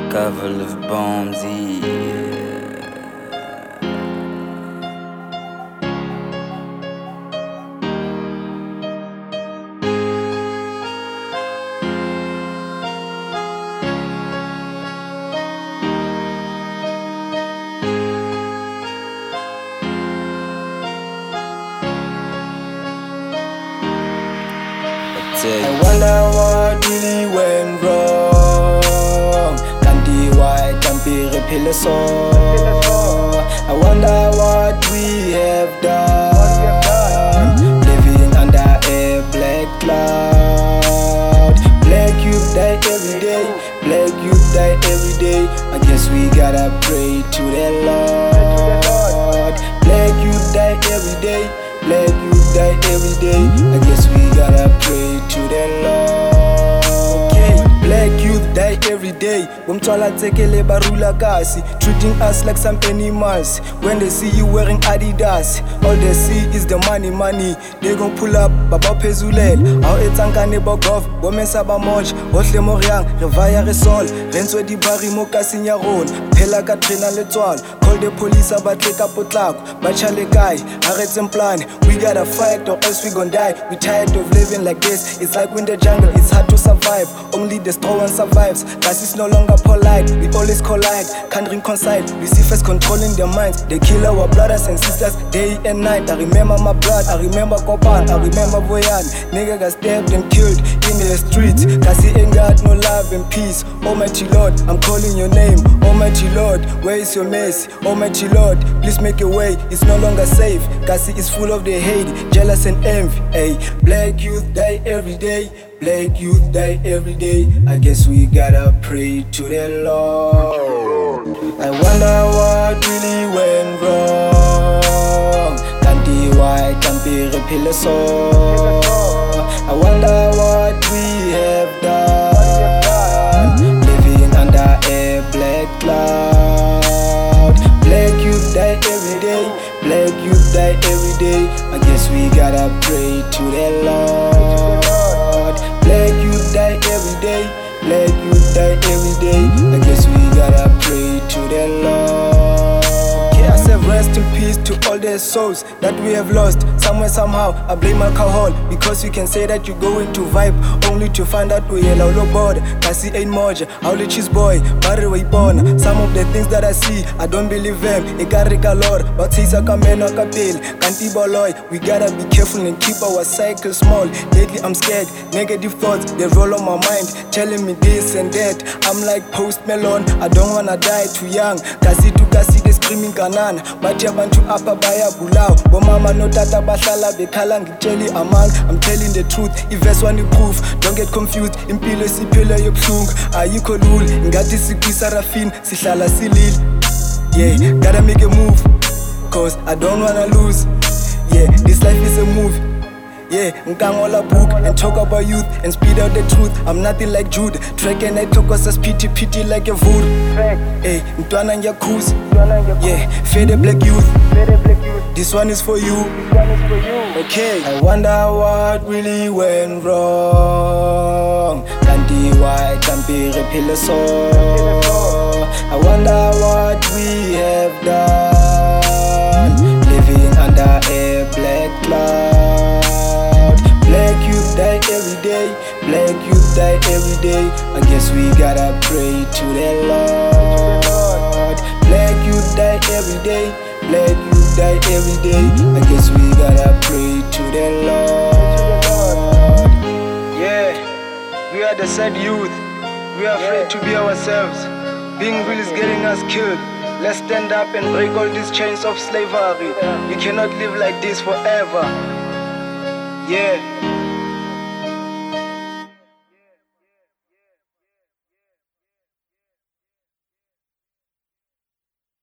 couple of bombs, yeah. I wonder what really went wrong. Kanti why can't be repeal so? I wonder what we have done. Living under a black cloud. Black youth die every day. Black youth die every day. I guess we gotta pray to the Lord. Black youth die every day. Black youth die every day. I guess we gotta pray to the Lord. Okay, black youth die every day. Bomtwala tekele barula kasi, treating us like some animals. When they see you wearing Adidas, all they see is the money, money. They gon' pull up, baba pezulel. How etankane bogov, bomesa ba moch, bohle moriang, revaya resol, renswe di bari mo kasinya ron, phela ka trena le tswalo. Call the police abatle ka potlako, bachale kai, aretse plan. We gotta fight or else we gon' die. We tired of living like this. It's like in the jungle, it's hard to survive. Only the strong one survives. Cause it's no longer polite. We always collide, can't reconcile. Lucifer's controlling their minds. They kill our brothers and sisters day and night. I remember my blood, I remember Kopan, I remember Boyan. Nigga got stabbed and killed in the streets. Cause he ain't got no love and peace. Almighty Lord, I'm calling your name. Almighty Lord, where is your mercy? Almighty Lord, please make a way. It's no longer safe. Cause he is full of the hate, jealous and envy. Ay, black youth die every day. Black youth die every day. I guess we gotta pray to the Lord. I wonder what really went wrong. Kanti why can't be repeal so? I wonder what we have done. Living under a black cloud. Black youth die every day. Black youth die every day. I guess we gotta pray to the Lord. Black youth die every day. Black youth die every day. I guess we gotta pray to the Lord. Okay, I say rest in peace to all their souls that we have lost. Somewhere, somehow, I blame alcohol. Because you can say that you go into vibe only to find out we yell out board. Kasi ain't moja, I'll let cheese boy, but we born. Some of the things that I see, I don't believe them. Ikarika lord, but he's a kameno kapil. Kanti boloy, we gotta be careful and keep our cycle small. Lately I'm scared, negative thoughts, they roll on my mind, telling me this and that. I'm like Post Malone, I don't wanna die too young. Kasi to kasi they screaming kanan, but yabantu apa baya bulau. Bomama no tata bahlala bekhala ngitsheli amanga. I'm telling the truth, if one proof. Don't get confused, impilo siphila yobhlungu. Ayikho lula, ngathi sikwisarafini, sihlala silile. Yeah, gotta make a move, cause I don't wanna lose. Yeah, this life is a movie. Yeah, nkangola book and talk about youth and speed out the truth. I'm nothing like Jude. Track and I talk us as pity like a vood. Hey, mtwana ngiyakuza. Yeah, fade black youth. This one is for you. Okay, I wonder what really went wrong. Kanti why can't be repeal so? I wonder what we have done. Living under a black cloud. Black youth die every day. Black youth die every day. I guess we gotta pray to the Lord. Black youth die every day. Black youth die every day. I guess we gotta pray to the Lord. Yeah, we are the sad youth. We are afraid to be ourselves. Being real is getting us killed. Let's stand up and break all these chains of slavery. We cannot live like this forever. Yeah.